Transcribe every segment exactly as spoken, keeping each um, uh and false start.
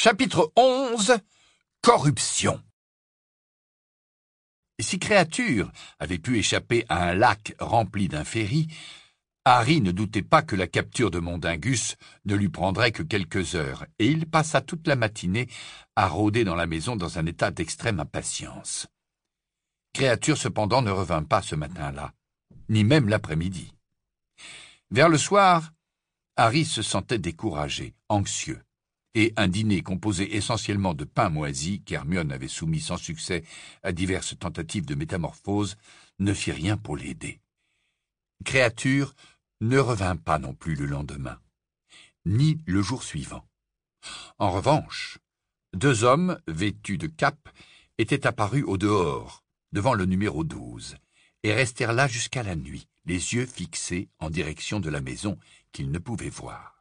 Chapitre onze. Corruption. Si Créature avait pu échapper à un lac rempli d'inféries, Harry ne doutait pas que la capture de Mondingus ne lui prendrait que quelques heures, et il passa toute la matinée à rôder dans la maison dans un état d'extrême impatience. Créature cependant ne revint pas ce matin-là, ni même l'après-midi. Vers le soir, Harry se sentait découragé, anxieux, et un dîner composé essentiellement de pain moisi, qu'Hermione avait soumis sans succès à diverses tentatives de métamorphose, ne fit rien pour l'aider. Créature ne revint pas non plus le lendemain, ni le jour suivant. En revanche, deux hommes, vêtus de capes, étaient apparus au dehors, devant le numéro douze, et restèrent là jusqu'à la nuit, les yeux fixés en direction de la maison qu'ils ne pouvaient voir.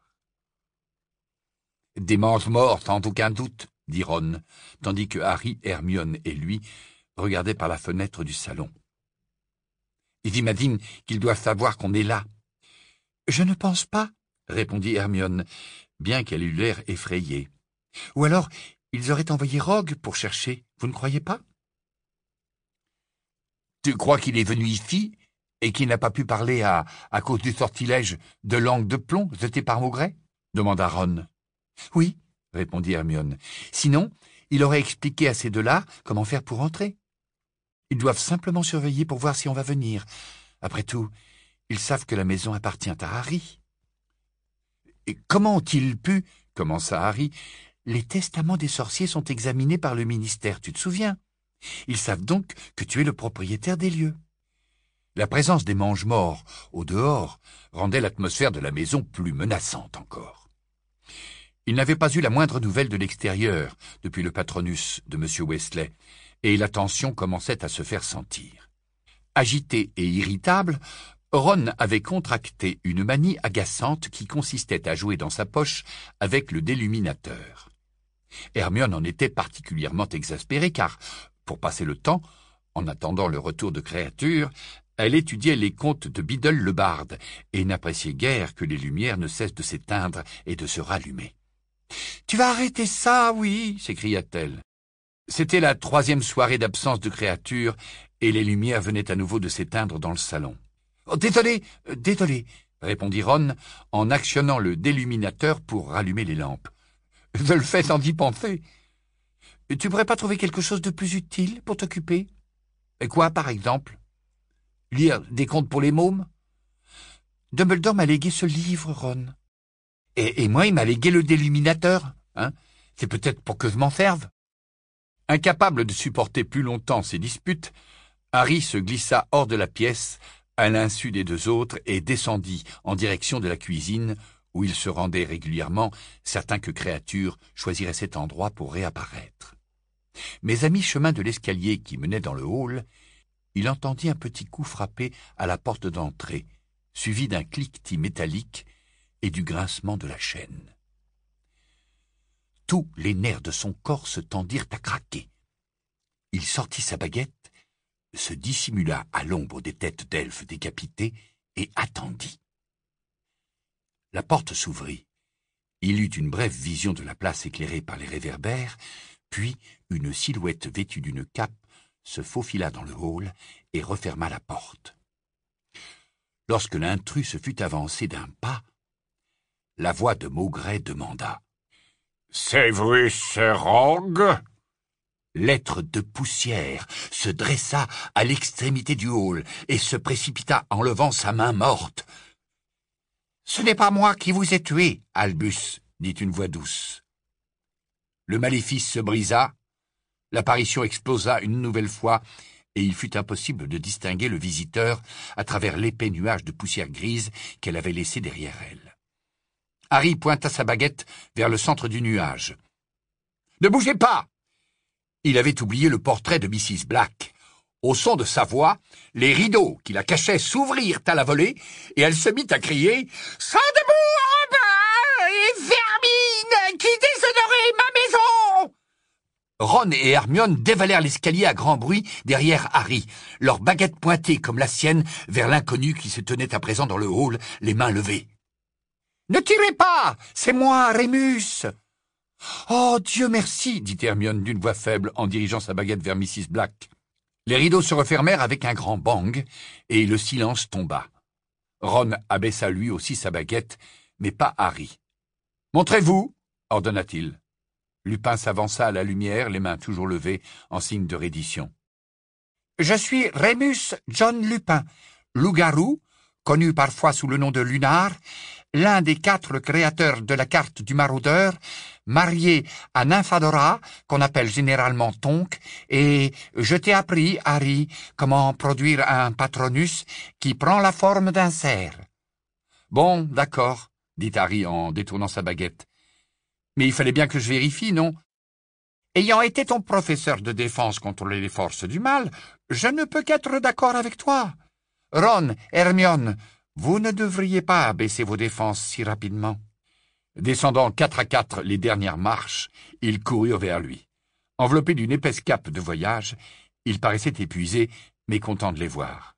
« Des mange-morts, sans aucun doute, » dit Ron, tandis que Harry, Hermione et lui regardaient par la fenêtre du salon. « Ils imaginent qu'ils doivent savoir qu'on est là. »« Je ne pense pas, » répondit Hermione, bien qu'elle eût l'air effrayée. « Ou alors, ils auraient envoyé Rogue pour chercher, vous ne croyez pas ?»« Tu crois qu'il est venu ici et qu'il n'a pas pu parler à, à cause du sortilège de langue de plomb jeté par Maugret ?» demanda Ron. « Oui, » répondit Hermione. « Sinon, il aurait expliqué à ces deux-là comment faire pour entrer. Ils doivent simplement surveiller pour voir si on va venir. Après tout, ils savent que la maison appartient à Harry. »« Et comment ont-ils pu, » commença Harry, « les testaments des sorciers sont examinés par le ministère, tu te souviens? Ils savent donc que tu es le propriétaire des lieux. » La présence des mange-morts au dehors rendait l'atmosphère de la maison plus menaçante encore. Il n'avait pas eu la moindre nouvelle de l'extérieur depuis le patronus de M. Weasley, et la tension commençait à se faire sentir. Agité et irritable, Ron avait contracté une manie agaçante qui consistait à jouer dans sa poche avec le déluminateur. Hermione en était particulièrement exaspérée car, pour passer le temps, en attendant le retour de Créature, elle étudiait les contes de Biddle le barde et n'appréciait guère que les lumières ne cessent de s'éteindre et de se rallumer. « Tu vas arrêter ça, oui !» s'écria-t-elle. C'était la troisième soirée d'absence de Créature et les lumières venaient à nouveau de s'éteindre dans le salon. Oh, « Désolé, euh, désolé !» répondit Ron en actionnant le déluminateur pour rallumer les lampes. « Je le fais sans y penser. Tu pourrais pas trouver quelque chose de plus utile pour t'occuper? Quoi, par exemple? Lire des contes pour les mômes? Dumbledore m'a légué ce livre, Ron. Et, et moi, il m'a légué le déluminateur. Hein? C'est peut-être pour que je m'en serve. » Incapable de supporter plus longtemps ces disputes, Harry se glissa hors de la pièce, à l'insu des deux autres, et descendit en direction de la cuisine, où il se rendait régulièrement, certain que Créature choisirait cet endroit pour réapparaître. Mais à mi-chemin de l'escalier qui menait dans le hall, il entendit un petit coup frapper à la porte d'entrée, suivi d'un cliquetis métallique et du grincement de la chaîne. Tous les nerfs de son corps se tendirent à craquer. Il sortit sa baguette, se dissimula à l'ombre des têtes d'elfes décapités et attendit. La porte s'ouvrit. Il eut une brève vision de la place éclairée par les réverbères, puis une silhouette vêtue d'une cape se faufila dans le hall et referma la porte. Lorsque l'intrus se fut avancé d'un pas, la voix de Maugret demanda « C'est vous, ce Rogue ?» L'être de poussière se dressa à l'extrémité du hall et se précipita en levant sa main morte. « Ce n'est pas moi qui vous ai tué, Albus, » dit une voix douce. Le maléfice se brisa, l'apparition explosa une nouvelle fois, et il fut impossible de distinguer le visiteur à travers l'épais nuage de poussière grise qu'elle avait laissé derrière elle. Harry pointa sa baguette vers le centre du nuage. « Ne bougez pas !» Il avait oublié le portrait de Missus Black. Au son de sa voix, les rideaux qui la cachaient s'ouvrirent à la volée, et elle se mit à crier « Sans debout, Robin et vermine qui déshonorez ma maison !» Ron et Hermione dévalèrent l'escalier à grand bruit derrière Harry, leurs baguettes pointées comme la sienne vers l'inconnu qui se tenait à présent dans le hall, les mains levées. « Ne tirez pas, c'est moi, Rémus !» « Oh, Dieu merci !» dit Hermione d'une voix faible en dirigeant sa baguette vers missus Black. Les rideaux se refermèrent avec un grand bang, et le silence tomba. Ron abaissa lui aussi sa baguette, mais pas Harry. « Montrez-vous !» ordonna-t-il. Lupin s'avança à la lumière, les mains toujours levées, en signe de reddition. « Je suis Remus John Lupin, loup-garou, connu parfois sous le nom de Lunar, l'un des quatre créateurs de la carte du maraudeur, marié à Nymphadora, qu'on appelle généralement Tonk, et je t'ai appris, Harry, comment produire un patronus qui prend la forme d'un cerf. »« Bon, d'accord, » dit Harry en détournant sa baguette. « Mais il fallait bien que je vérifie, non ? Ayant été ton professeur de défense contre les forces du mal, je ne peux qu'être d'accord avec toi. Ron, Hermione, vous ne devriez pas abaisser vos défenses si rapidement. » Descendant quatre à quatre les dernières marches, ils coururent vers lui. Enveloppé d'une épaisse cape de voyage, il paraissait épuisé, mais content de les voir.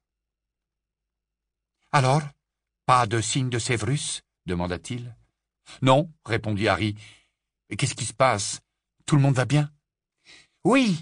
« Alors, pas de signe de Séverus ?» demanda-t-il. « Non, » répondit Harry. « Qu'est-ce qui se passe? Tout le monde va bien ?»« Oui, »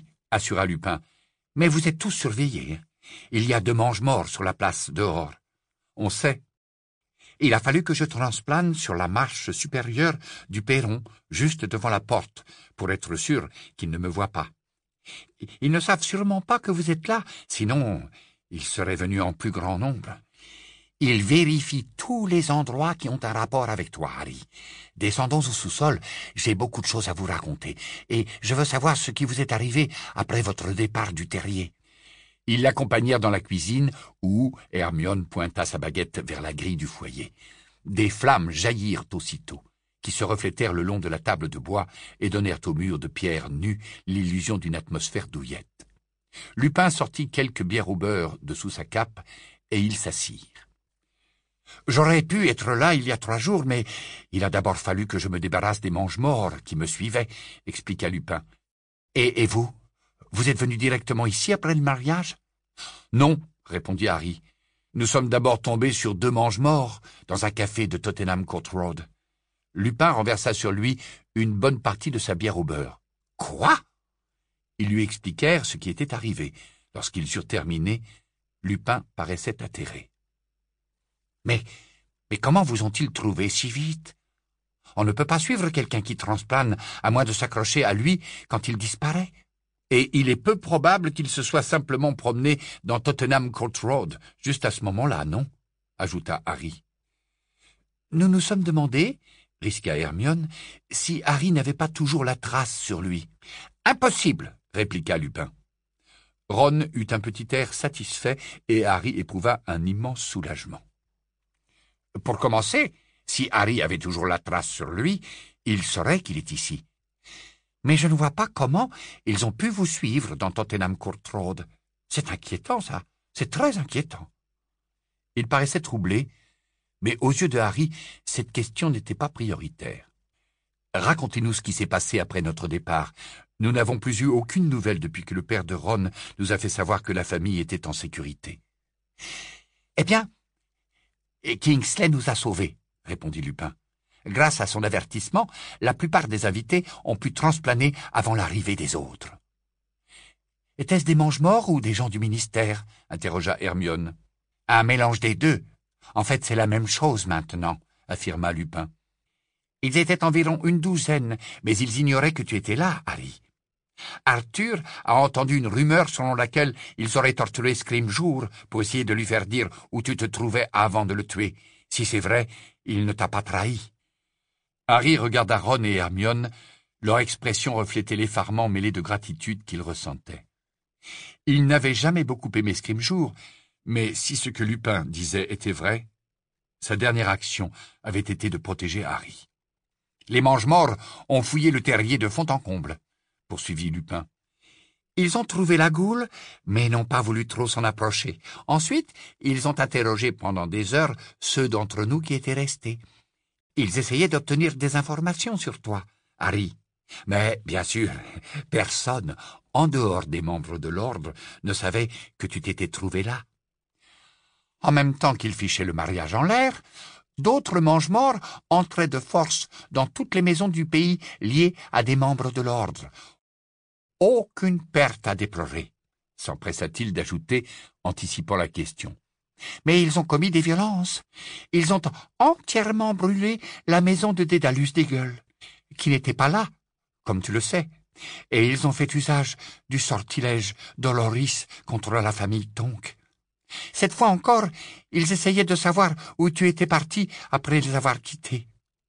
assura Lupin, « mais vous êtes tous surveillés. Il y a deux mange-morts sur la place dehors. On sait. Il a fallu que je transplane sur la marche supérieure du perron, juste devant la porte, pour être sûr qu'ils ne me voient pas. Ils ne savent sûrement pas que vous êtes là, sinon ils seraient venus en plus grand nombre. Ils vérifient tous les endroits qui ont un rapport avec toi, Harry. Descendons au sous-sol, j'ai beaucoup de choses à vous raconter, et je veux savoir ce qui vous est arrivé après votre départ du terrier. » Ils l'accompagnèrent dans la cuisine, où Hermione pointa sa baguette vers la grille du foyer. Des flammes jaillirent aussitôt, qui se reflétèrent le long de la table de bois et donnèrent au mur de pierre nue l'illusion d'une atmosphère douillette. Lupin sortit quelques bières au beurre de sous sa cape, et ils s'assirent. « J'aurais pu être là il y a trois jours, mais il a d'abord fallu que je me débarrasse des mange-morts qui me suivaient, » expliqua Lupin. « Et, et vous ? Vous êtes venu directement ici après le mariage ? » ?»« Non, » répondit Harry. « Nous sommes d'abord tombés sur deux mange-morts dans un café de Tottenham Court Road. » Lupin renversa sur lui une bonne partie de sa bière au beurre. « Quoi ?» Ils lui expliquèrent ce qui était arrivé. Lorsqu'ils eurent terminé, Lupin paraissait atterré. « Mais, mais comment vous ont-ils trouvé si vite ? On ne peut pas suivre quelqu'un qui transplane à moins de s'accrocher à lui quand il disparaît. Et il est peu probable qu'il se soit simplement promené dans Tottenham Court Road, juste à ce moment-là, non ? » ajouta Harry. « Nous nous sommes demandé, » risqua Hermione, « si Harry n'avait pas toujours la trace sur lui. »« Impossible !» répliqua Lupin. Ron eut un petit air satisfait et Harry éprouva un immense soulagement. « Pour commencer, si Harry avait toujours la trace sur lui, il saurait qu'il est ici. Mais je ne vois pas comment ils ont pu vous suivre dans Tottenham Court Road. C'est inquiétant, ça. C'est très inquiétant. » Il paraissait troublé, mais aux yeux de Harry, cette question n'était pas prioritaire. « Racontez-nous ce qui s'est passé après notre départ. Nous n'avons plus eu aucune nouvelle depuis que le père de Ron nous a fait savoir que la famille était en sécurité. »« Eh bien, Kingsley nous a sauvés, » répondit Lupin. Grâce à son avertissement, la plupart des invités ont pu transplaner avant l'arrivée des autres. « Était-ce des mange-morts ou des gens du ministère ?» interrogea Hermione. « Un mélange des deux. En fait, c'est la même chose maintenant, » affirma Lupin. « Ils étaient environ une douzaine, mais ils ignoraient que tu étais là, Harry. Arthur a entendu une rumeur selon laquelle ils auraient torturé Scrimgeour pour essayer de lui faire dire où tu te trouvais avant de le tuer. Si c'est vrai, il ne t'a pas trahi. » Harry regarda Ron et Hermione, leur expression reflétait l'effarement mêlé de gratitude qu'ils ressentaient. Ils n'avaient jamais beaucoup aimé Scrimgeour, mais si ce que Lupin disait était vrai, sa dernière action avait été de protéger Harry. « Les mange-morts ont fouillé le terrier de fond en comble, » poursuivit Lupin. « Ils ont trouvé la goule, mais n'ont pas voulu trop s'en approcher. Ensuite, ils ont interrogé pendant des heures ceux d'entre nous qui étaient restés. Ils essayaient d'obtenir des informations sur toi, Harry. Mais, bien sûr, personne, en dehors des membres de l'ordre, ne savait que tu t'étais trouvé là. En même temps qu'ils fichaient le mariage en l'air, D'autres mange-morts entraient de force dans toutes les maisons du pays liées à des membres de l'ordre. Aucune perte à déplorer, s'empressa-t-il d'ajouter, anticipant la question. Mais ils ont commis des violences. Ils ont entièrement brûlé la maison de Dédalus des Gueules, qui n'était pas là, comme tu le sais, et ils ont fait usage du sortilège d'Oloris contre la famille Tonk. Cette fois encore, ils essayaient de savoir où tu étais parti après les avoir quittés.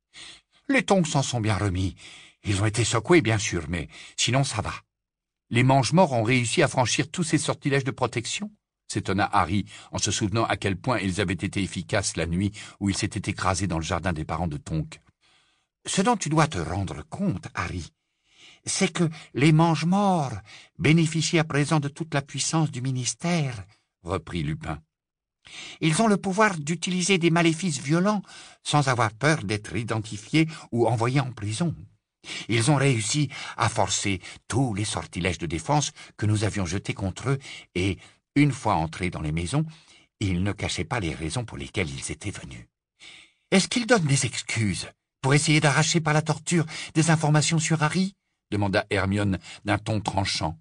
Les Tonks s'en sont bien remis. Ils ont été secoués, bien sûr, mais sinon ça va. Les mange-morts ont réussi à franchir tous ces sortilèges de protection, s'étonna Harry, en se souvenant à quel point ils avaient été efficaces la nuit où ils s'étaient écrasés dans le jardin des parents de Tonk. Ce dont tu dois te rendre compte, Harry, c'est que les mange-morts bénéficient à présent de toute la puissance du ministère, reprit Lupin. Ils ont le pouvoir d'utiliser des maléfices violents sans avoir peur d'être identifiés ou envoyés en prison. Ils ont réussi à forcer tous les sortilèges de défense que nous avions jetés contre eux et, une fois entrés dans les maisons, ils ne cachaient pas les raisons pour lesquelles ils étaient venus. Est-ce qu'ils donnent des excuses pour essayer d'arracher par la torture des informations sur Harry ? Demanda Hermione d'un ton tranchant.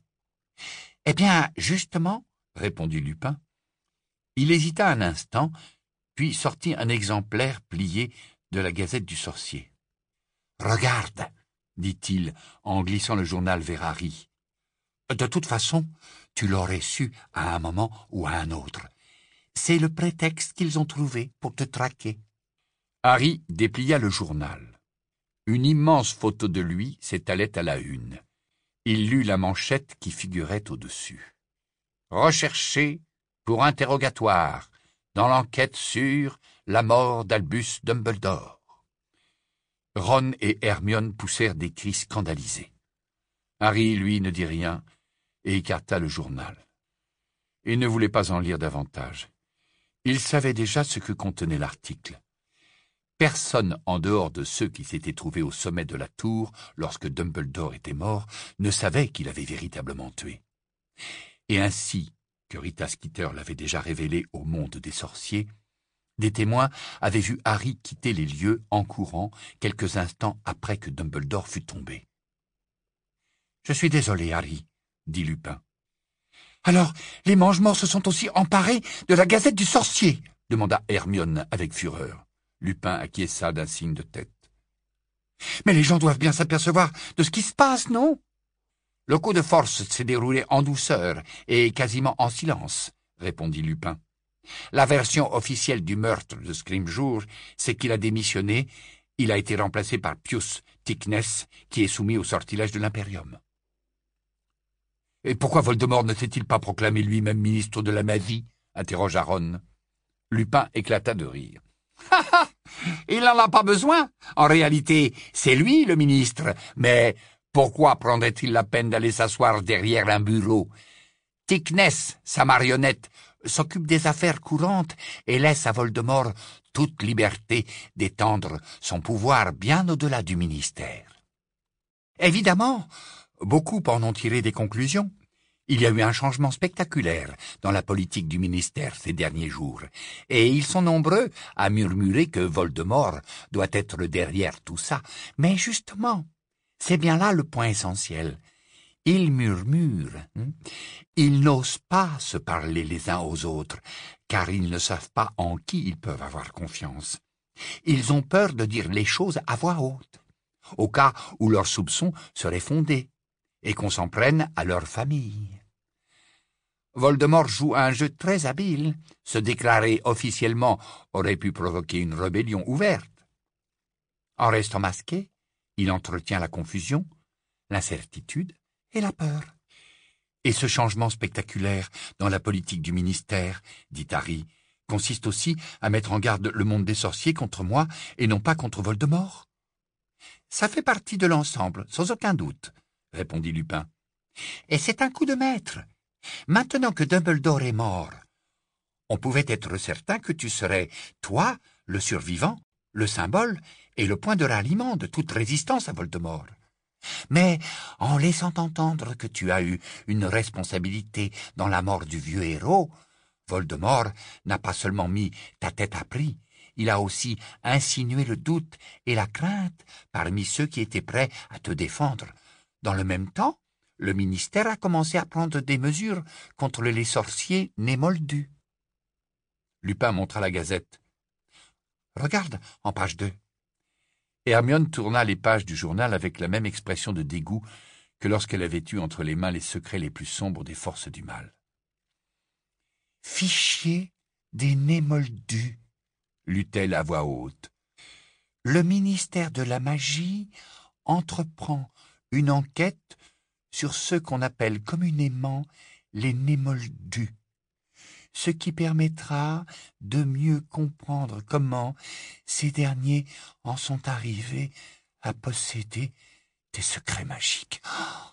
Eh bien, justement, répondit Lupin. Il hésita un instant, puis sortit un exemplaire plié de la Gazette du Sorcier. « Regarde, dit-il en glissant le journal vers Harry. De toute façon, tu l'aurais su à un moment ou à un autre. C'est le prétexte qu'ils ont trouvé pour te traquer. » Harry déplia le journal. Une immense photo de lui s'étalait à la une. Il lut la manchette qui figurait au-dessus. « Recherché pour interrogatoire dans l'enquête sur la mort d'Albus Dumbledore. » Ron et Hermione poussèrent des cris scandalisés. Harry, lui, ne dit rien et écarta le journal. Il ne voulait pas en lire davantage. Il savait déjà ce que contenait l'article. Personne, en dehors de ceux qui s'étaient trouvés au sommet de la tour lorsque Dumbledore était mort, ne savait qu'il avait véritablement tué. Et ainsi que Rita Skeeter l'avait déjà révélé au monde des sorciers, des témoins avaient vu Harry quitter les lieux en courant quelques instants après que Dumbledore fut tombé. « Je suis désolé, Harry, » dit Lupin. « Alors, les mange-morts se sont aussi emparés de la Gazette du Sorcier ?» demanda Hermione avec fureur. Lupin acquiesça d'un signe de tête. « Mais les gens doivent bien s'apercevoir de ce qui se passe, non ?» « Le coup de force s'est déroulé en douceur et quasiment en silence, » répondit Lupin. « La version officielle du meurtre de Scrimgeour, c'est qu'il a démissionné. Il a été remplacé par Pius Thicknesse, qui est soumis au sortilège de l'Imperium. »« Et pourquoi Voldemort ne s'est-il pas proclamé lui-même ministre de la magie ?» interrogea Ron. Lupin éclata de rire. « Il n'en a pas besoin. En réalité, c'est lui le ministre, mais pourquoi prendrait-il la peine d'aller s'asseoir derrière un bureau ? Thicknesse, sa marionnette, s'occupe des affaires courantes et laisse à Voldemort toute liberté d'étendre son pouvoir bien au-delà du ministère. Évidemment, beaucoup en ont tiré des conclusions. Il y a eu un changement spectaculaire dans la politique du ministère ces derniers jours, et ils sont nombreux à murmurer que Voldemort doit être derrière tout ça. Mais justement, c'est bien là le point essentiel. Ils murmurent. Hein? Ils n'osent pas se parler les uns aux autres, car ils ne savent pas en qui ils peuvent avoir confiance. Ils ont peur de dire les choses à voix haute, au cas où leurs soupçons seraient fondés, et qu'on s'en prenne à leur famille. Voldemort joue un jeu très habile. Se déclarer officiellement aurait pu provoquer une rébellion ouverte. En restant masqué, il entretient la confusion, l'incertitude et la peur. Et ce changement spectaculaire dans la politique du ministère, dit Harry, consiste aussi à mettre en garde le monde des sorciers contre moi et non pas contre Voldemort. Ça fait partie de l'ensemble, sans aucun doute, répondit Lupin. Et c'est un coup de maître. Maintenant que Dumbledore est mort, on pouvait être certain que tu serais, toi, le survivant, le symbole et le point de ralliement de toute résistance à Voldemort. Mais en laissant entendre que tu as eu une responsabilité dans la mort du vieux héros, Voldemort n'a pas seulement mis ta tête à prix, il a aussi insinué le doute et la crainte parmi ceux qui étaient prêts à te défendre. Dans le même temps, le ministère a commencé à prendre des mesures contre les sorciers nés moldus. » Lupin montra la gazette. « Regarde, en page deux. » Hermione tourna les pages du journal avec la même expression de dégoût que lorsqu'elle avait eu entre les mains les secrets les plus sombres des forces du mal. « Fichier des nés moldus, » lut-elle à voix haute. « Le ministère de la magie entreprend une enquête sur ceux qu'on appelle communément les nés moldus, ce qui permettra de mieux comprendre comment ces derniers en sont arrivés à posséder des secrets magiques.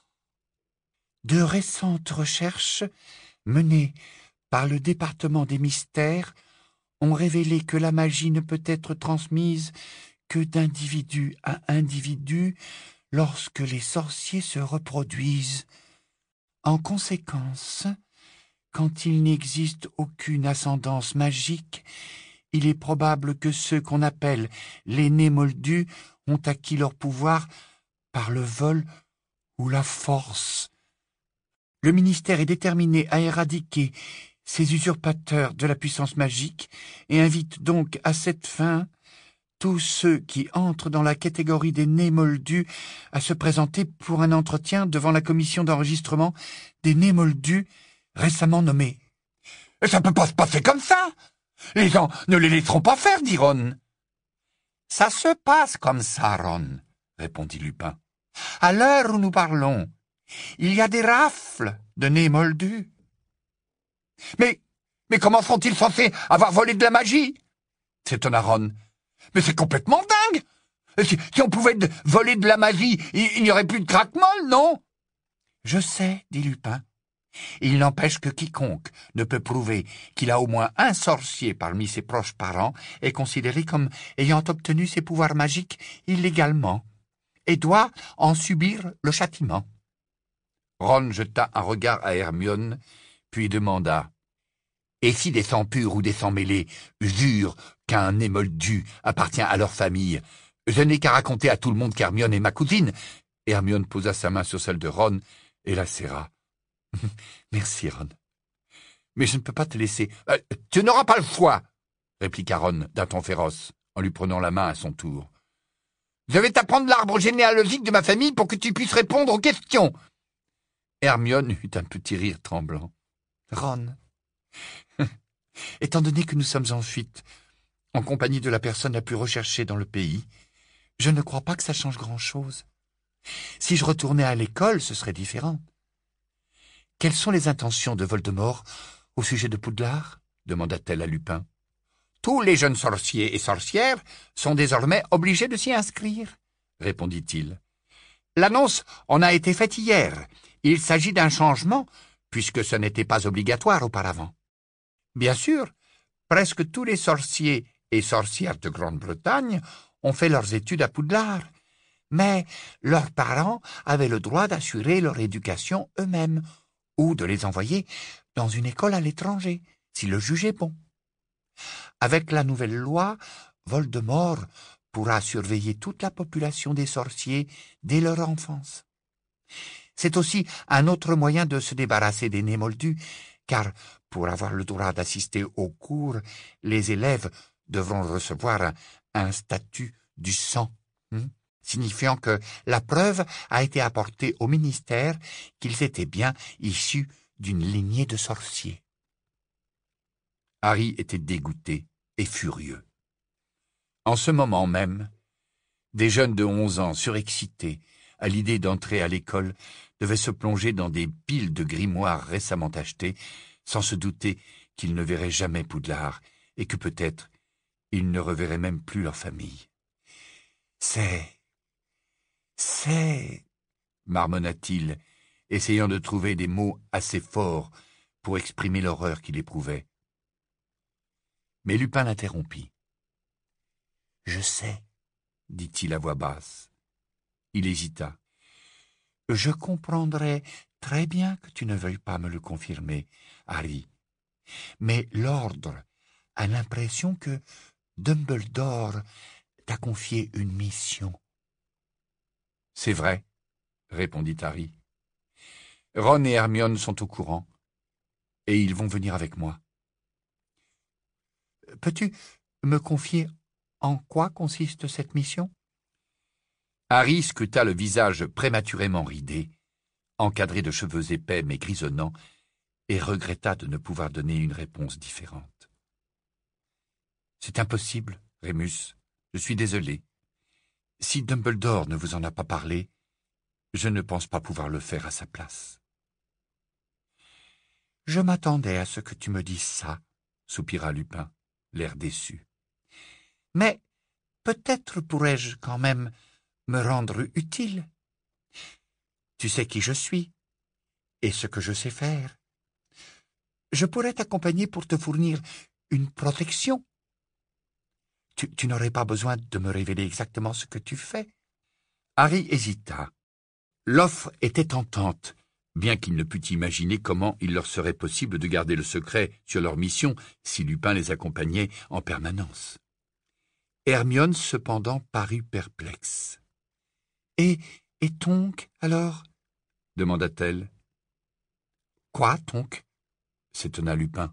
De récentes recherches menées par le département des mystères ont révélé que la magie ne peut être transmise que d'individu à individu lorsque les sorciers se reproduisent. En conséquence, quand il n'existe aucune ascendance magique, il est probable que ceux qu'on appelle les nés moldus ont acquis leur pouvoir par le vol ou la force. Le ministère est déterminé à éradiquer ces usurpateurs de la puissance magique et invite donc à cette fin tous ceux qui entrent dans la catégorie des nés moldus à se présenter pour un entretien devant la commission d'enregistrement des nés moldus récemment nommée. « Ça ne peut pas se passer comme ça. Les gens ne les laisseront pas faire, dit Ron. »« Ça se passe comme ça, Ron, » répondit Lupin. « À l'heure où nous parlons, il y a des rafles de nés moldus. »« Mais, mais comment sont-ils censés avoir volé de la magie ?» s'étonna Ron. « Mais c'est complètement dingue. Si, si on pouvait de, voler de la magie, il, il n'y aurait plus de craque-molle, non ?»« Je sais, dit Lupin. Il n'empêche que quiconque ne peut prouver qu'il a au moins un sorcier parmi ses proches parents est considéré comme ayant obtenu ses pouvoirs magiques illégalement et doit en subir le châtiment. » Ron jeta un regard à Hermione, puis demanda « Et si des sangs purs ou des sangs mêlés jurent qu'un né moldu appartient à leur famille, je n'ai qu'à raconter à tout le monde qu'Hermione est ma cousine. » Hermione posa sa main sur celle de Ron et la serra. « Merci, Ron. Mais je ne peux pas te laisser. Euh, »« Tu n'auras pas le choix, » répliqua Ron d'un ton féroce, en lui prenant la main à son tour. « Je vais t'apprendre l'arbre généalogique de ma famille pour que tu puisses répondre aux questions. » Hermione eut un petit rire tremblant. « Ron, étant donné que nous sommes en fuite, en compagnie de la personne la plus recherchée dans le pays, je ne crois pas que ça change grand-chose. Si je retournais à l'école, ce serait différent. » « Quelles sont les intentions de Voldemort au sujet de Poudlard ?» demanda-t-elle à Lupin. « Tous les jeunes sorciers et sorcières sont désormais obligés de s'y inscrire, » répondit-il. « L'annonce en a été faite hier. Il s'agit d'un changement, puisque ce n'était pas obligatoire auparavant. Bien sûr, presque tous les sorciers et sorcières de Grande-Bretagne ont fait leurs études à Poudlard, mais leurs parents avaient le droit d'assurer leur éducation eux-mêmes, ou de les envoyer dans une école à l'étranger, s'ils le jugeaient bon. Avec la nouvelle loi, Voldemort pourra surveiller toute la population des sorciers dès leur enfance. C'est aussi un autre moyen de se débarrasser des nés moldus, car pour avoir le droit d'assister aux cours, les élèves devront recevoir un, un statut du sang, hein, signifiant que la preuve a été apportée au ministère qu'ils étaient bien issus d'une lignée de sorciers. Harry était dégoûté et furieux. En ce moment même, des jeunes de onze ans, surexcités à l'idée d'entrer à l'école, devaient se plonger dans des piles de grimoires récemment achetés, sans se douter qu'ils ne verraient jamais Poudlard, et que peut-être ils ne reverraient même plus leur famille. « C'est... c'est... » marmonna-t-il, essayant de trouver des mots assez forts pour exprimer l'horreur qu'il éprouvait. Mais Lupin l'interrompit. « Je sais, » dit-il à voix basse. Il hésita. « Je comprendrais très bien que tu ne veuilles pas me le confirmer, Harry. Mais l'ordre a l'impression que Dumbledore t'a confié une mission. » « C'est vrai, » répondit Harry. « Ron et Hermione sont au courant, et ils vont venir avec moi. »« Peux-tu me confier en quoi consiste cette mission ?» Harry scruta le visage prématurément ridé, encadré de cheveux épais mais grisonnants, et regretta de ne pouvoir donner une réponse différente. « C'est impossible, Rémus, je suis désolé. Si Dumbledore ne vous en a pas parlé, je ne pense pas pouvoir le faire à sa place. »« Je m'attendais à ce que tu me dises ça, » soupira Lupin, l'air déçu. « Mais peut-être pourrais-je quand même me rendre utile. Tu sais qui je suis et ce que je sais faire. Je pourrais t'accompagner pour te fournir une protection. Tu, tu n'aurais pas besoin de me révéler exactement ce que tu fais. » Harry hésita. L'offre était tentante, bien qu'il ne pût imaginer comment il leur serait possible de garder le secret sur leur mission si Lupin les accompagnait en permanence. Hermione, cependant, parut perplexe. « Et, et Tonks, alors ?» demanda-t-elle. « Quoi, Tonks ?» s'étonna Lupin.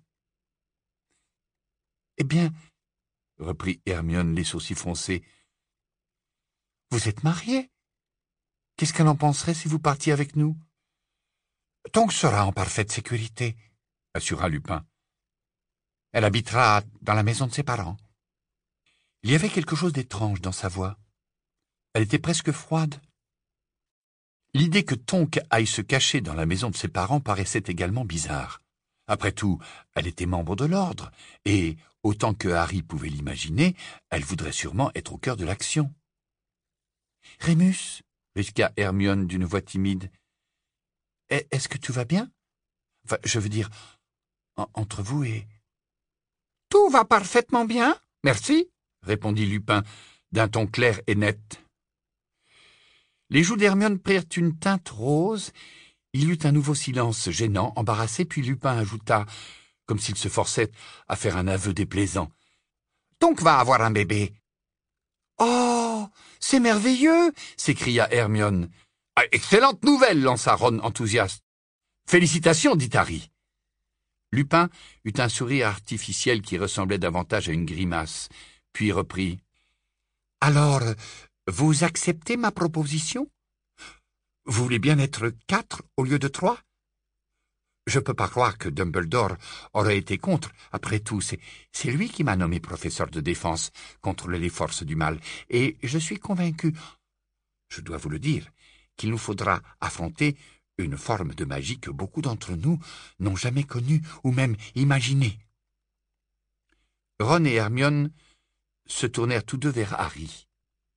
« Eh bien, » reprit Hermione, les sourcils froncés, « vous êtes mariés. Qu'est-ce qu'elle en penserait si vous partiez avec nous ? » « Tonks sera en parfaite sécurité, » assura Lupin. « Elle habitera dans la maison de ses parents. » Il y avait quelque chose d'étrange dans sa voix. Elle était presque froide. L'idée que Tonks aille se cacher dans la maison de ses parents paraissait également bizarre. Après tout, elle était membre de l'ordre, et, autant que Harry pouvait l'imaginer, elle voudrait sûrement être au cœur de l'action. « Rémus » risqua Hermione d'une voix timide. « Est-ce que tout va bien ? Enfin, je veux dire, en, entre vous et... »« Tout va parfaitement bien, merci » répondit Lupin, d'un ton clair et net. Les joues d'Hermione prirent une teinte rose. Il y eut un nouveau silence gênant, embarrassé, puis Lupin ajouta, comme s'il se forçait à faire un aveu déplaisant. « Tonks va avoir un bébé. »« Oh, c'est merveilleux !» s'écria Hermione. Ah, « Excellente nouvelle !» lança Ron enthousiaste. « Félicitations !» dit Harry. Lupin eut un sourire artificiel qui ressemblait davantage à une grimace, puis reprit. « Alors, vous acceptez ma proposition ? Vous voulez bien être quatre au lieu de trois ? Je peux pas croire que Dumbledore aurait été contre. Après tout, c'est, c'est lui qui m'a nommé professeur de défense contre les forces du mal. Et je suis convaincu, je dois vous le dire, qu'il nous faudra affronter une forme de magie que beaucoup d'entre nous n'ont jamais connue ou même imaginée. » Ron et Hermione se tournèrent tous deux vers Harry.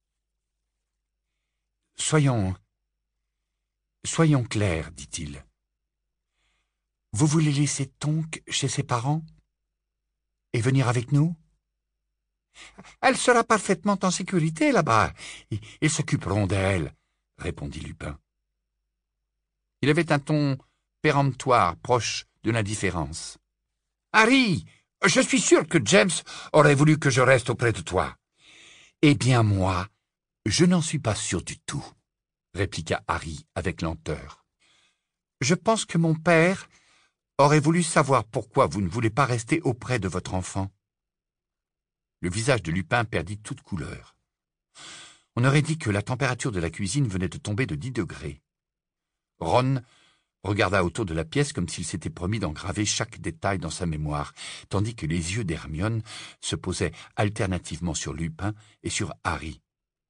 « Soyons... soyons clairs, dit-il. Vous voulez laisser Tonks chez ses parents et venir avec nous ? Elle sera parfaitement en sécurité là-bas. Ils, ils s'occuperont d'elle, répondit Lupin. Il avait un ton péremptoire, proche de l'indifférence. « Harry, je suis sûr que James aurait voulu que je reste auprès de toi. »« Eh bien, moi, je n'en suis pas sûr du tout, » répliqua Harry avec lenteur. « Je pense que mon père aurait voulu savoir pourquoi vous ne voulez pas rester auprès de votre enfant. » Le visage de Lupin perdit toute couleur. On aurait dit que la température de la cuisine venait de tomber de dix degrés. Ron regarda autour de la pièce comme s'il s'était promis d'engraver chaque détail dans sa mémoire, tandis que les yeux d'Hermione se posaient alternativement sur Lupin et sur Harry.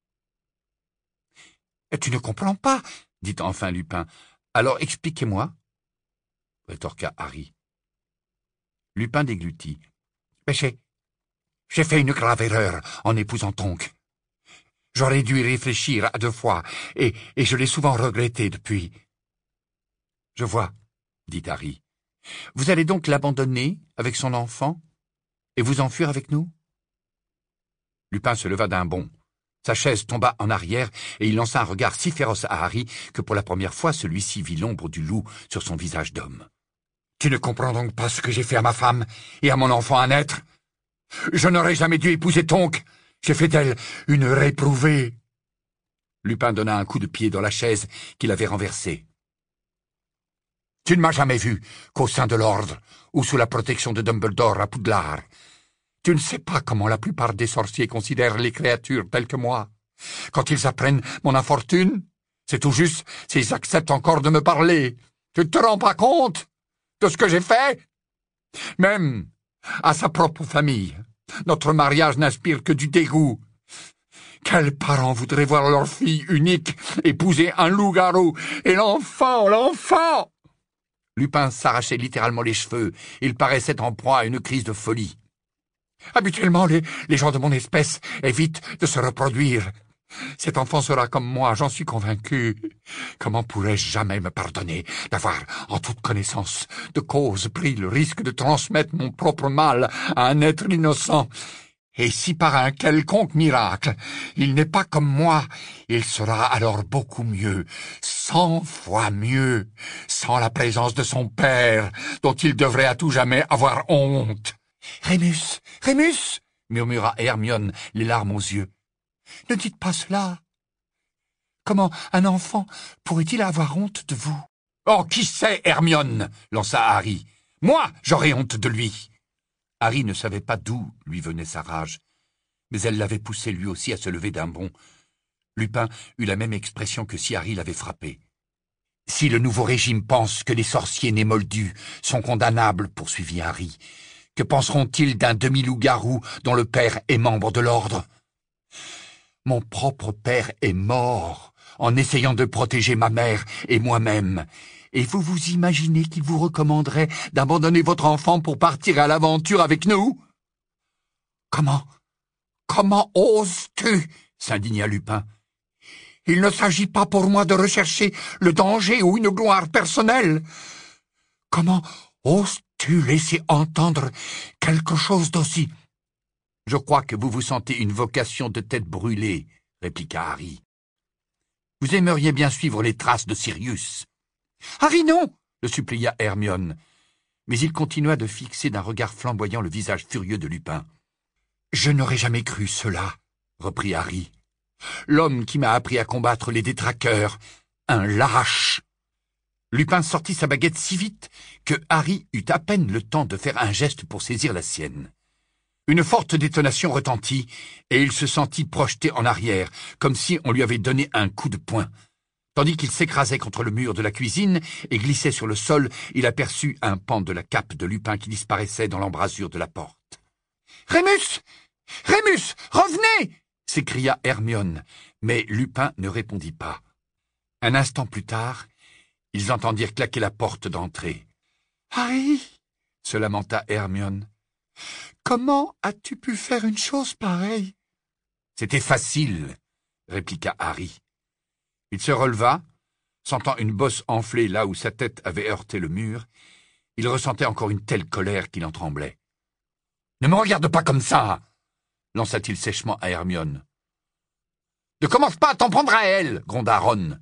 « Tu ne comprends pas, » dit enfin Lupin. « Alors expliquez-moi, » rétorqua Harry. Lupin déglutit. « Mais j'ai, j'ai fait une grave erreur en épousant Tonks. J'aurais dû y réfléchir à deux fois, et, et je l'ai souvent regretté depuis. »« Je vois, » dit Harry. « Vous allez donc l'abandonner avec son enfant et vous enfuir avec nous ?» Lupin se leva d'un bond. Sa chaise tomba en arrière et il lança un regard si féroce à Harry que pour la première fois celui-ci vit l'ombre du loup sur son visage d'homme. « Tu ne comprends donc pas ce que j'ai fait à ma femme et à mon enfant à naître ? Je n'aurais jamais dû épouser Tonks. J'ai fait d'elle une réprouvée. » Lupin donna un coup de pied dans la chaise qu'il avait renversée. « Tu ne m'as jamais vu qu'au sein de l'ordre ou sous la protection de Dumbledore à Poudlard. Tu ne sais pas comment la plupart des sorciers considèrent les créatures telles que moi. Quand ils apprennent mon infortune, c'est tout juste s'ils acceptent encore de me parler. Tu ne te rends pas compte de ce que j'ai fait? Même à sa propre famille, notre mariage n'inspire que du dégoût. Quels parents voudraient voir leur fille unique épouser un loup-garou? Et l'enfant, l'enfant !» Lupin s'arrachait littéralement les cheveux. Il paraissait en proie à une crise de folie. « Habituellement, les, les gens de mon espèce évitent de se reproduire. Cet enfant sera comme moi, j'en suis convaincu. Comment pourrais-je jamais me pardonner d'avoir, en toute connaissance de cause, pris le risque de transmettre mon propre mal à un être innocent? Et si par un quelconque miracle, il n'est pas comme moi, il sera alors beaucoup mieux, cent fois mieux, sans la présence de son père, dont il devrait à tout jamais avoir honte. »« Rémus, Rémus !» murmura Hermione, les larmes aux yeux. « Ne dites pas cela. Comment un enfant pourrait-il avoir honte de vous? »« Oh, qui sait, Hermione ?» lança Harry. « Moi, j'aurais honte de lui !» Harry ne savait pas d'où lui venait sa rage, mais elle l'avait poussé lui aussi à se lever d'un bond. Lupin eut la même expression que si Harry l'avait frappé. « Si le nouveau régime pense que les sorciers nés moldus sont condamnables, poursuivit Harry, que penseront-ils d'un demi-loup-garou dont le père est membre de l'ordre? Mon propre père est mort en essayant de protéger ma mère et moi-même. Et vous vous imaginez qu'il vous recommanderait d'abandonner votre enfant pour partir à l'aventure avec nous? »« Comment? Comment oses-tu » s'indigna Lupin. « Il ne s'agit pas pour moi de rechercher le danger ou une gloire personnelle. Comment oses-tu laisser entendre quelque chose d'aussi... »« Je crois que vous vous sentez une vocation de tête brûlée, » répliqua Harry. « Vous aimeriez bien suivre les traces de Sirius. »« Harry, non !» le supplia Hermione. Mais il continua de fixer d'un regard flamboyant le visage furieux de Lupin. « Je n'aurais jamais cru cela, » reprit Harry. « L'homme qui m'a appris à combattre les détraqueurs, un lâche !» Lupin sortit sa baguette si vite que Harry eut à peine le temps de faire un geste pour saisir la sienne. Une forte détonation retentit, et il se sentit projeté en arrière, comme si on lui avait donné un coup de poing. Tandis qu'il s'écrasait contre le mur de la cuisine et glissait sur le sol, il aperçut un pan de la cape de Lupin qui disparaissait dans l'embrasure de la porte. « Rémus! Rémus! Revenez !» s'écria Hermione, mais Lupin ne répondit pas. Un instant plus tard, ils entendirent claquer la porte d'entrée. « Harry !» se lamenta Hermione. « Comment as-tu pu faire une chose pareille? »« C'était facile, » répliqua Harry. Il se releva, sentant une bosse enflée là où sa tête avait heurté le mur. Il ressentait encore une telle colère qu'il en tremblait. « Ne me regarde pas comme ça !» lança-t-il sèchement à Hermione. « Ne commence pas à t'en prendre à elle !» gronda Ron.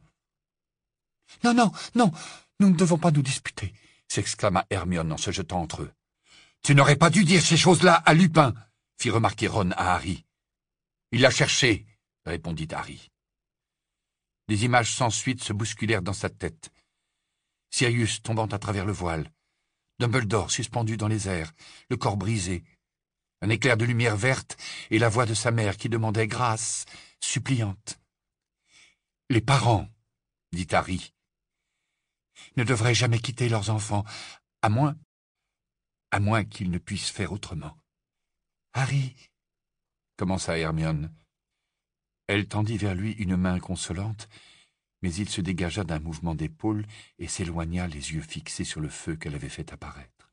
« Non, non, non, nous ne devons pas nous disputer !» s'exclama Hermione en se jetant entre eux. « Tu n'aurais pas dû dire ces choses-là à Lupin !» fit remarquer Ron à Harry. « Il l'a cherché !» répondit Harry. Des images sans suite se bousculèrent dans sa tête. Sirius tombant à travers le voile, Dumbledore suspendu dans les airs, le corps brisé, un éclair de lumière verte et la voix de sa mère qui demandait grâce, suppliante. « Les parents, » dit Harry, « ne devraient jamais quitter leurs enfants, à moins, à moins qu'ils ne puissent faire autrement. »« Harry, » commença Hermione. Elle tendit vers lui une main consolante, mais il se dégagea d'un mouvement d'épaule et s'éloigna les yeux fixés sur le feu qu'elle avait fait apparaître.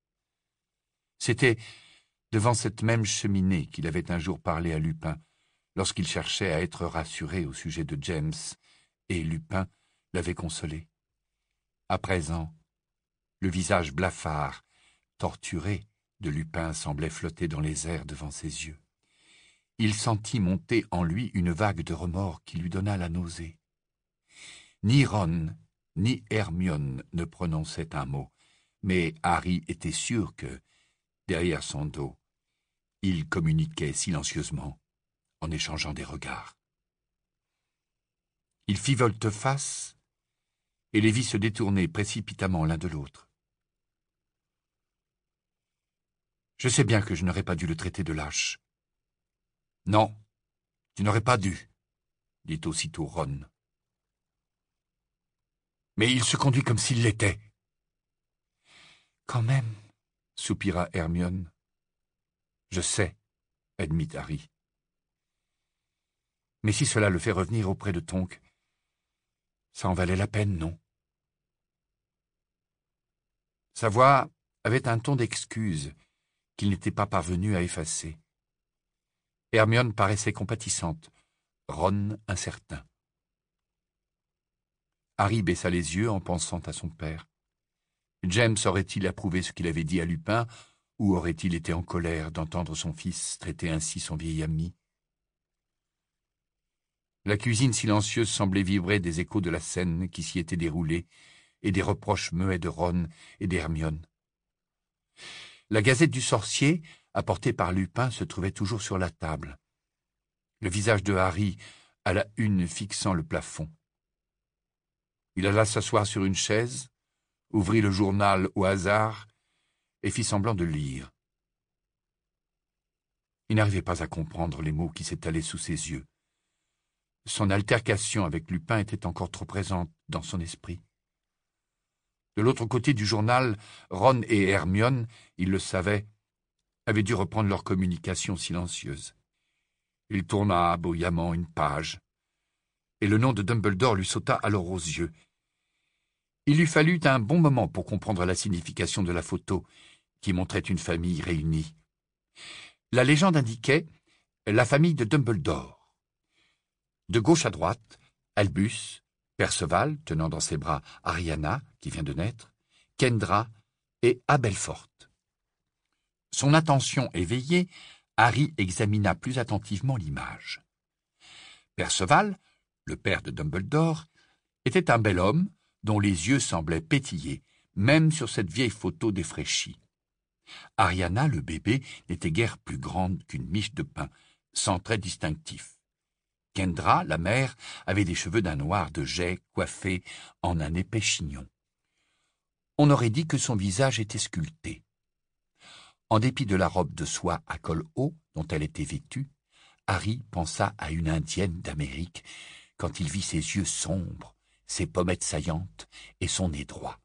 C'était devant cette même cheminée qu'il avait un jour parlé à Lupin, lorsqu'il cherchait à être rassuré au sujet de James, et Lupin l'avait consolé. À présent, le visage blafard, torturé, de Lupin semblait flotter dans les airs devant ses yeux. Il sentit monter en lui une vague de remords qui lui donna la nausée. Ni Ron, ni Hermione ne prononçaient un mot, mais Harry était sûr que, derrière son dos, Ils communiquaient silencieusement, en échangeant des regards. Il fit volte-face, et les vit se détourner précipitamment l'un de l'autre. Je sais bien que je n'aurais pas dû le traiter de lâche. Non, tu n'aurais pas dû, dit aussitôt Ron. Mais il se conduit comme s'il l'était. Quand même, soupira Hermione. Je sais, admit Harry. Mais si cela le fait revenir auprès de Tonks, ça en valait la peine, non? Sa voix avait un ton d'excuse qu'il n'était pas parvenu à effacer. Hermione paraissait compatissante, Ron incertain. Harry baissa les yeux en pensant à son père. James aurait-il approuvé ce qu'il avait dit à Lupin, ou aurait-il été en colère d'entendre son fils traiter ainsi son vieil ami? La cuisine silencieuse semblait vibrer des échos de la scène qui s'y était déroulée et des reproches muets de Ron et d'Hermione. La gazette du sorcier, apportée par Lupin, se trouvait toujours sur la table. Le visage de Harry à la une fixant le plafond. Il alla s'asseoir sur une chaise, ouvrit le journal au hasard et fit semblant de lire. Il n'arrivait pas à comprendre les mots qui s'étalaient sous ses yeux. Son altercation avec Lupin était encore trop présente dans son esprit. De l'autre côté du journal, Ron et Hermione, il le savait, avaient dû reprendre leur communication silencieuse. Il tourna bruyamment une page, et le nom de Dumbledore lui sauta alors aux yeux. Il lui fallut un bon moment pour comprendre la signification de la photo qui montrait une famille réunie. La légende indiquait la famille de Dumbledore. De gauche à droite, Albus, Perceval, tenant dans ses bras Ariana, qui vient de naître, Kendra et Abelfort. Son attention éveillée, Harry examina plus attentivement l'image. Perceval, le père de Dumbledore, était un bel homme dont les yeux semblaient pétiller, même sur cette vieille photo défraîchie. Ariana, le bébé, n'était guère plus grande qu'une miche de pain, sans trait distinctif. Kendra, la mère, avait des cheveux d'un noir de jais coiffés en un épais chignon. On aurait dit que son visage était sculpté. En dépit de la robe de soie à col haut dont elle était vêtue, Harry pensa à une indienne d'Amérique quand il vit ses yeux sombres, ses pommettes saillantes et son nez droit.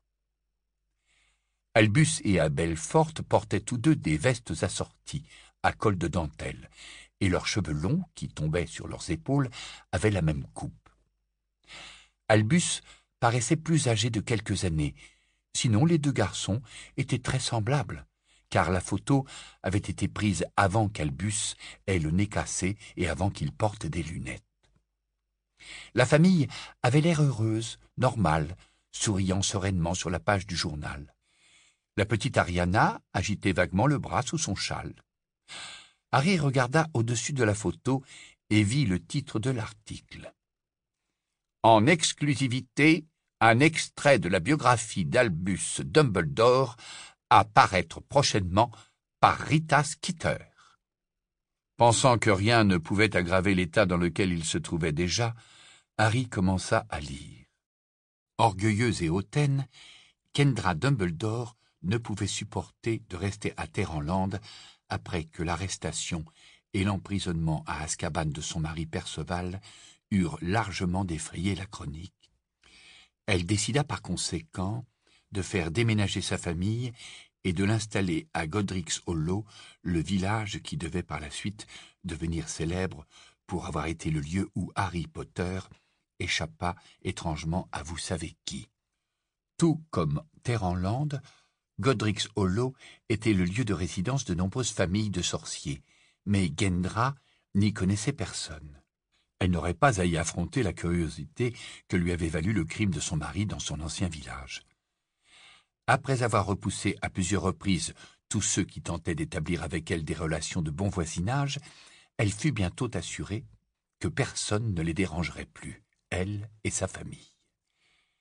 Albus et Abelfort portaient tous deux des vestes assorties, à col de dentelle, et leurs cheveux longs, qui tombaient sur leurs épaules, avaient la même coupe. Albus paraissait plus âgé de quelques années, sinon les deux garçons étaient très semblables, car la photo avait été prise avant qu'Albus ait le nez cassé et avant qu'il porte des lunettes. La famille avait l'air heureuse, normale, souriant sereinement sur la page du journal. La petite Ariana agitait vaguement le bras sous son châle. Harry regarda au-dessus de la photo et vit le titre de l'article. En exclusivité, un extrait de la biographie d'Albus Dumbledore à paraître prochainement par Rita Skeeter. Pensant que rien ne pouvait aggraver l'état dans lequel il se trouvait déjà, Harry commença à lire. Orgueilleuse et hautaine, Kendra Dumbledore ne pouvait supporter de rester à Terre-en-Land après que l'arrestation et l'emprisonnement à Azkaban de son mari Perceval eurent largement défrayé la chronique. Elle décida par conséquent de faire déménager sa famille et de l'installer à Godric's Hollow, le village qui devait par la suite devenir célèbre pour avoir été le lieu où Harry Potter échappa étrangement à vous savez qui. Tout comme Terre-en-Land, Godric's Hollow était le lieu de résidence de nombreuses familles de sorciers, mais Gendra n'y connaissait personne. Elle n'aurait pas à y affronter la curiosité que lui avait valu le crime de son mari dans son ancien village. Après avoir repoussé à plusieurs reprises tous ceux qui tentaient d'établir avec elle des relations de bon voisinage, elle fut bientôt assurée que personne ne les dérangerait plus, elle et sa famille.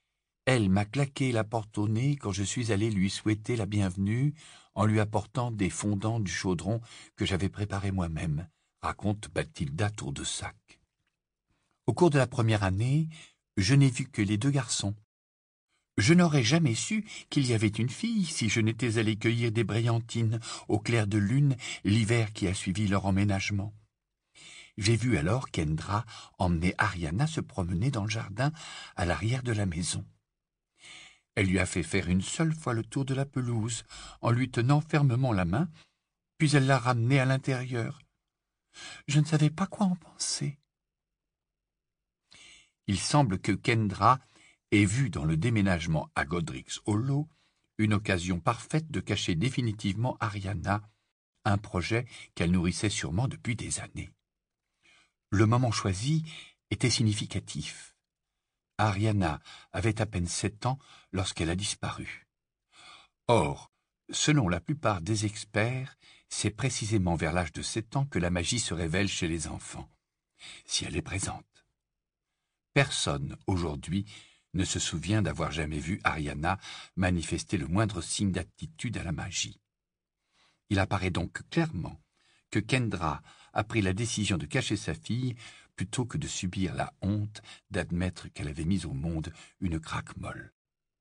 Elle m'a claqué la porte au nez quand je suis allé lui souhaiter la bienvenue en lui apportant des fondants du chaudron que j'avais préparé moi-même, raconte Bathilda Tour-de-Sac. Au cours de la première année, je n'ai vu que les deux garçons. Je n'aurais jamais su qu'il y avait une fille si je n'étais allé cueillir des brillantines au clair de lune l'hiver qui a suivi leur emménagement. J'ai vu alors Kendra emmener Ariana se promener dans le jardin à l'arrière de la maison. Elle lui a fait faire une seule fois le tour de la pelouse en lui tenant fermement la main, puis elle l'a ramenée à l'intérieur. Je ne savais pas quoi en penser. Il semble que Kendra ait vu dans le déménagement à Godric's Hollow une occasion parfaite de cacher définitivement Ariana, un projet qu'elle nourrissait sûrement depuis des années. Le moment choisi était significatif. Ariana avait à peine sept ans lorsqu'elle a disparu. Or, selon la plupart des experts, c'est précisément vers l'âge de sept ans que la magie se révèle chez les enfants, si elle est présente. Personne, aujourd'hui, ne se souvient d'avoir jamais vu Ariana manifester le moindre signe d'aptitude à la magie. Il apparaît donc clairement que Kendra a pris la décision de cacher sa fille plutôt que de subir la honte d'admettre qu'elle avait mis au monde une craque molle.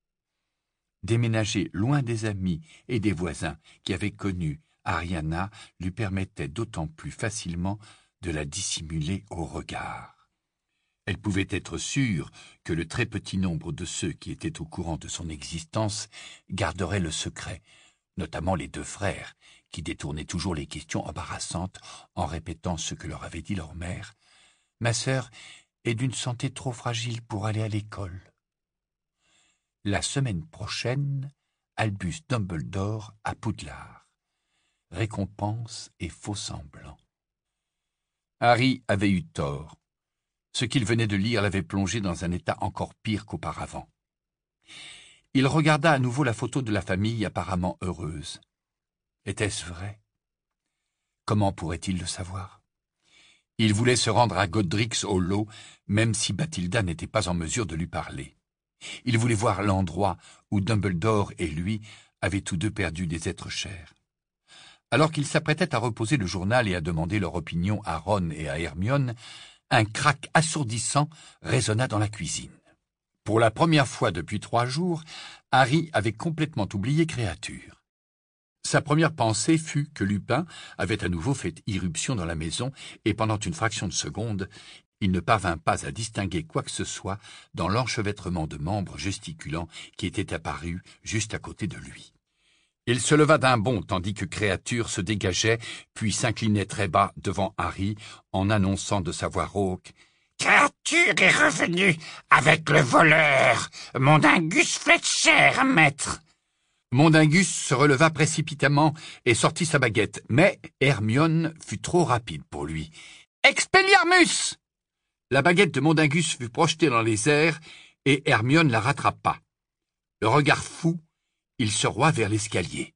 Déménager loin des amis et des voisins qui avaient connu Ariana lui permettait d'autant plus facilement de la dissimuler au regard. Elle pouvait être sûre que le très petit nombre de ceux qui étaient au courant de son existence garderaient le secret, notamment les deux frères, qui détournaient toujours les questions embarrassantes en répétant ce que leur avait dit leur mère. « Ma sœur est d'une santé trop fragile pour aller à l'école. » La semaine prochaine, Albus Dumbledore à Poudlard. Récompense et faux-semblant. Harry avait eu tort. Ce qu'il venait de lire l'avait plongé dans un état encore pire qu'auparavant. Il regarda à nouveau la photo de la famille apparemment heureuse. Était-ce vrai? Comment pourrait-il le savoir? Il voulait se rendre à Godric's Hollow, même si Bathilda n'était pas en mesure de lui parler. Il voulait voir l'endroit où Dumbledore et lui avaient tous deux perdu des êtres chers. Alors qu'il s'apprêtait à reposer le journal et à demander leur opinion à Ron et à Hermione, un craque assourdissant résonna dans la cuisine. Pour la première fois depuis trois jours, Harry avait complètement oublié Créature. Sa première pensée fut que Lupin avait à nouveau fait irruption dans la maison et pendant une fraction de seconde, il ne parvint pas à distinguer quoi que ce soit dans l'enchevêtrement de membres gesticulants qui était apparu juste à côté de lui. Il se leva d'un bond tandis que Créature se dégageait, puis s'inclinait très bas devant Harry en annonçant de sa voix rauque « Créature est revenue avec le voleur, Mondingus Fletcher, maître !» Mondingus se releva précipitamment et sortit sa baguette, mais Hermione fut trop rapide pour lui. « Expelliarmus !» La baguette de Mondingus fut projetée dans les airs et Hermione la rattrapa. Le regard fou, il se roua vers l'escalier.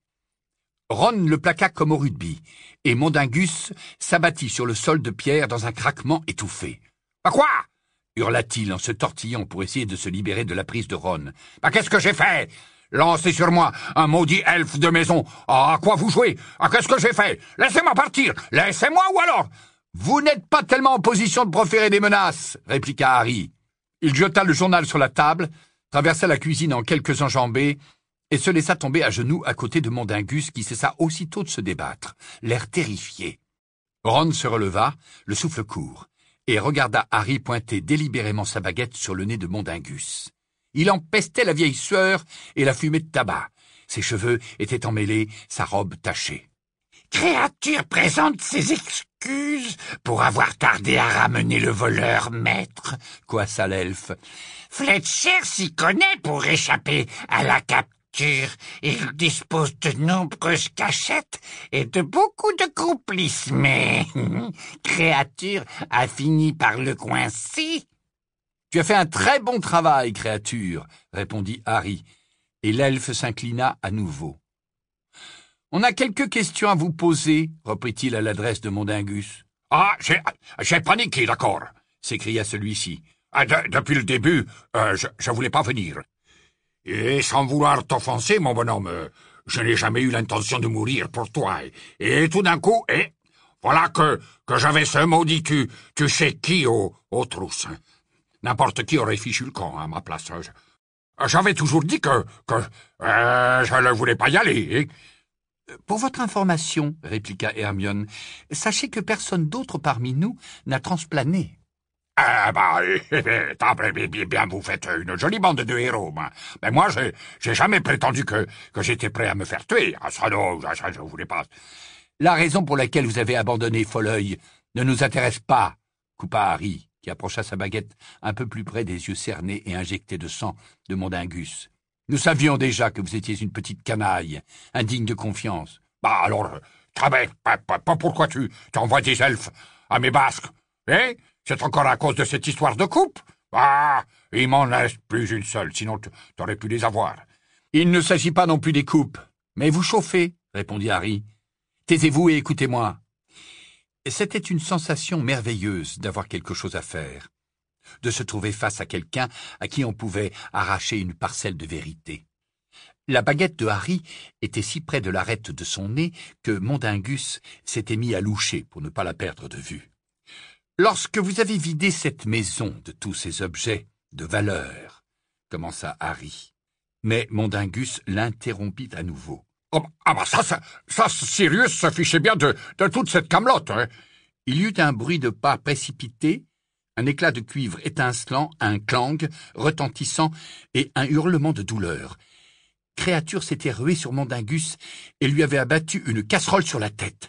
Ron le plaqua comme au rugby, et Mondingus s'abattit sur le sol de pierre dans un craquement étouffé. « Bah quoi ?» hurla-t-il en se tortillant pour essayer de se libérer de la prise de Ron. « Bah qu'est-ce que j'ai fait ? Lancez sur moi un maudit elfe de maison. Ah, à quoi vous jouez? Ah, qu'est-ce que j'ai fait? Laissez-moi partir. Laissez-moi ou alors? Vous n'êtes pas tellement en position de proférer des menaces, répliqua Harry. Il jeta le journal sur la table, traversa la cuisine en quelques enjambées et se laissa tomber à genoux à côté de Mondingus qui cessa aussitôt de se débattre, l'air terrifié. Ron se releva, le souffle court, et regarda Harry pointer délibérément sa baguette sur le nez de Mondingus. Il empestait la vieille sueur et la fumée de tabac. Ses cheveux étaient emmêlés, sa robe tachée. « Créature présente ses excuses pour avoir tardé à ramener le voleur, maître, » coassa l'elfe. « Fletcher s'y connaît pour échapper à la capture. Il dispose de nombreuses cachettes et de beaucoup de complices, mais Créature a fini par le coincer. » « Tu as fait un très bon travail, Créature, » répondit Harry, et l'elfe s'inclina à nouveau. « On a quelques questions à vous poser, » reprit-il à l'adresse de Mondingus. « Ah, j'ai, j'ai paniqué, d'accord, » s'écria celui-ci. Ah, de, « Depuis le début, euh, je ne voulais pas venir. Et sans vouloir t'offenser, mon bonhomme, je n'ai jamais eu l'intention de mourir pour toi. Et, et tout d'un coup, et voilà que, que j'avais ce maudit tu, tu sais qui aux, aux trousses. N'importe qui aurait fichu le camp à ma place. J'avais toujours dit que, que euh, je ne voulais pas y aller. Hein. Pour votre information, répliqua Hermione, sachez que personne d'autre parmi nous n'a transplané. Ah bah, eh bien, bien, vous faites une jolie bande de héros. Mais, mais moi, j'ai, j'ai jamais prétendu que, que j'étais prêt à me faire tuer. Ah, ça non, ça, je ne voulais pas. La raison pour laquelle vous avez abandonné Folleuil ne nous intéresse pas, coupa Harry, qui approcha sa baguette un peu plus près des yeux cernés et injectés de sang de Mondingus. Nous savions déjà que vous étiez une petite canaille, indigne de confiance. Bah alors, très bien, pas, pas, pas pourquoi tu t'envoies des elfes à mes basques, hein? C'est encore à cause de cette histoire de coupe? Ah, il m'en reste plus une seule, sinon t'aurais pu les avoir. Il ne s'agit pas non plus des coupes, mais vous chauffez, répondit Harry. Taisez-vous et écoutez-moi. C'était une sensation merveilleuse d'avoir quelque chose à faire, de se trouver face à quelqu'un à qui on pouvait arracher une parcelle de vérité. La baguette de Harry était si près de l'arête de son nez que Mondingus s'était mis à loucher pour ne pas la perdre de vue. Lorsque vous avez vidé cette maison de tous ces objets de valeur, commença Harry, mais Mondingus l'interrompit à nouveau. Oh, ah bah ça, ça, ça, Sirius se fichait bien de, de toute cette camelote, hein. Il y eut un bruit de pas précipité, un éclat de cuivre étincelant, un clang retentissant et un hurlement de douleur. Créature s'était ruée sur Mondingus et lui avait abattu une casserole sur la tête.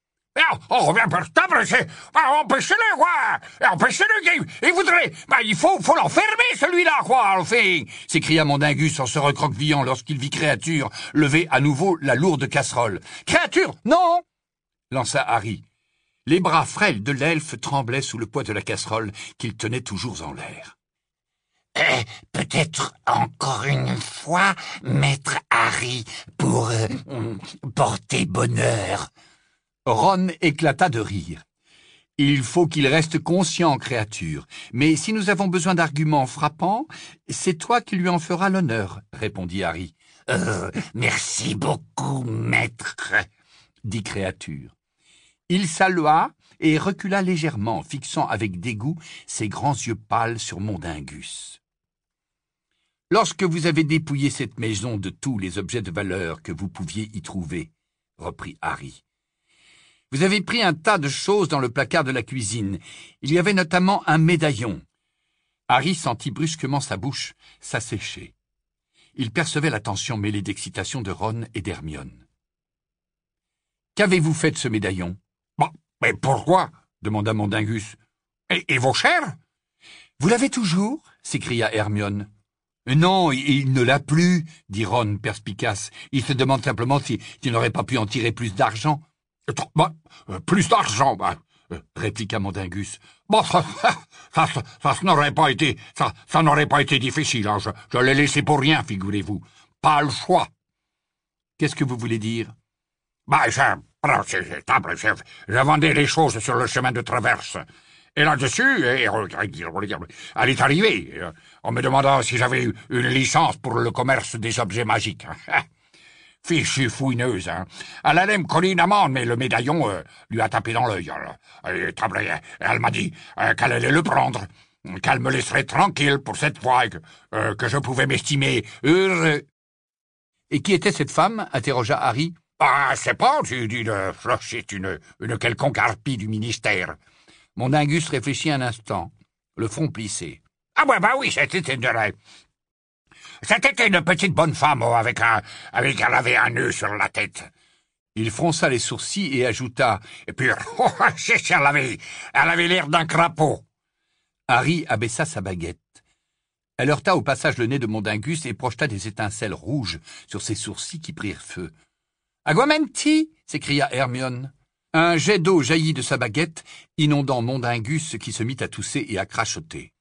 On revient par table, c'est... Empêchez-le, quoi! Empêchez-le, il voudrait... Bah, il faut, faut l'enfermer, celui-là, quoi, enfin! S'écria Mondingus en se recroquevillant lorsqu'il vit Créature lever à nouveau la lourde casserole. « Créature, non !» lança Harry. Les bras frêles de l'elfe tremblaient sous le poids de la casserole qu'il tenait toujours en l'air. Euh, peut-être encore une fois, maître Harry, pour euh, porter bonheur. Ron éclata de rire. « Il faut qu'il reste conscient, Créature. Mais si nous avons besoin d'arguments frappants, c'est toi qui lui en feras l'honneur, » répondit Harry. Euh, « Merci beaucoup, maître, » dit Créature. Il salua et recula légèrement, fixant avec dégoût ses grands yeux pâles sur Mondingus. « Lorsque vous avez dépouillé cette maison de tous les objets de valeur que vous pouviez y trouver, » reprit Harry, vous avez pris un tas de choses dans le placard de la cuisine. Il y avait notamment un médaillon. Harry sentit brusquement sa bouche s'assécher. Il percevait la tension mêlée d'excitation de Ron et d'Hermione. « Qu'avez-vous fait de ce médaillon ?»« Bah, mais pourquoi ?» demanda Mondingus. Et, et vos chers ?»« Vous l'avez toujours ?» s'écria Hermione. « Non, il, il ne l'a plus, » dit Ron perspicace. « Il se demande simplement s'il si, si n'aurait pas pu en tirer plus d'argent. » Bah, euh, plus d'argent, bah, euh, répliqua Mondingus. Bon, ça, ça, ça, ça, ça n'aurait pas été, ça, ça n'aurait pas été difficile. Hein. Je, je l'ai laissé pour rien, figurez-vous. Pas le choix. Qu'est-ce que vous voulez dire? Bah, je, je, je vendais les choses sur le chemin de traverse. Et là-dessus, elle est arrivée, en me demandant si j'avais eu une licence pour le commerce des objets magiques. Fichue fouineuse, hein. Elle allait me coller une amende, mais le médaillon euh, lui a tapé dans l'œil. Elle, elle m'a dit euh, qu'elle allait le prendre, qu'elle me laisserait tranquille pour cette fois, que, euh, que je pouvais m'estimer heureux. « Et qui était cette femme ?» interrogea Harry. « Ah, c'est pas, tu dis, c'est une, une quelconque harpie du ministère. » Mondingus réfléchit un instant, le front plissé. « Ah ouais, bah oui, c'était une... C'était une petite bonne femme oh, avec un, avec elle avait un nœud sur la tête. » Il fronça les sourcils et ajouta « Et puis, oh, elle avait, elle avait l'air d'un crapaud. » Harry abaissa sa baguette. Elle heurta au passage le nez de Mondingus et projeta des étincelles rouges sur ses sourcils qui prirent feu. « Aguamenti !» s'écria Hermione. Un jet d'eau jaillit de sa baguette, inondant Mondingus qui se mit à tousser et à crachoter.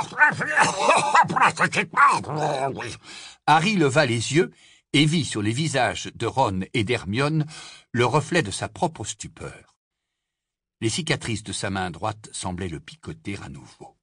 Harry leva les yeux et vit sur les visages de Ron et d'Hermione le reflet de sa propre stupeur. Les cicatrices de sa main droite semblaient le picoter à nouveau.